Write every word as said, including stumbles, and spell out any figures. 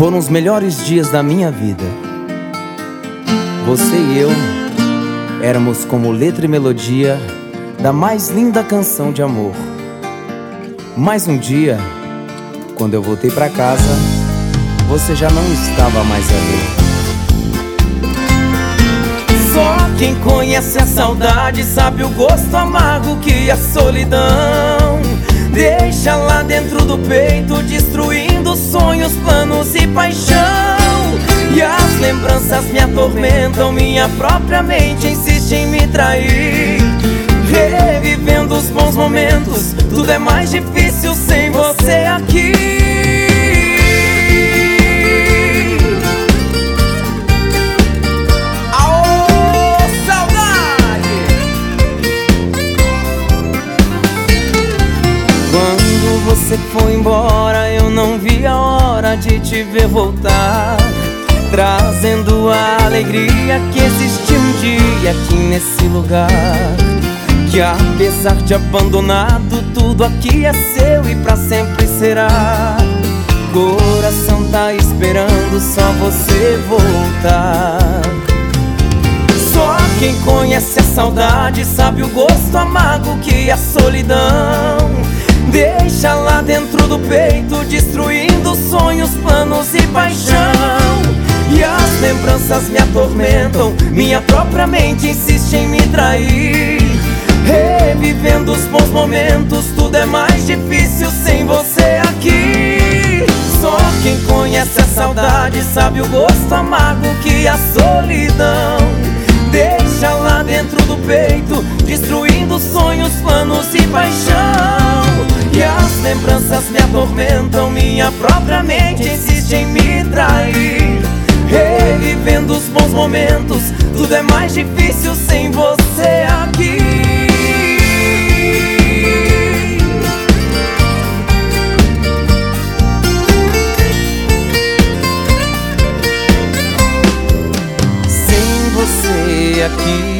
Foram os melhores dias da minha vida. Você e eu éramos como letra e melodia da mais linda canção de amor. Mas um dia, quando eu voltei pra casa, você já não estava mais ali. Só quem conhece a saudade sabe o gosto amargo que a solidão deixa lá dentro do peito, destruindo sonhos, planos e paixão. E as lembranças me atormentam, minha própria mente insiste em me trair. Revivendo os bons momentos, tudo é mais difícil sem você aqui. Você foi embora, eu não vi a hora de te ver voltar, trazendo a alegria que existe um dia aqui nesse lugar. Que apesar de abandonado, tudo aqui é seu e pra sempre será. Coração tá esperando só você voltar. Só quem conhece a saudade sabe o gosto amargo que a solidão deixa lá dentro do peito, destruindo sonhos, planos e paixão. E as lembranças me atormentam, minha própria mente insiste em me trair. Revivendo os bons momentos, tudo é mais difícil sem você aqui. Só quem conhece a saudade sabe o gosto amargo que a solidão deixa lá dentro do peito, destruindo sonhos, planos e paixão. E as lembranças me atormentam, minha própria mente insiste em me trair. Revivendo os bons momentos, tudo é mais difícil sem você aqui. Sem você aqui.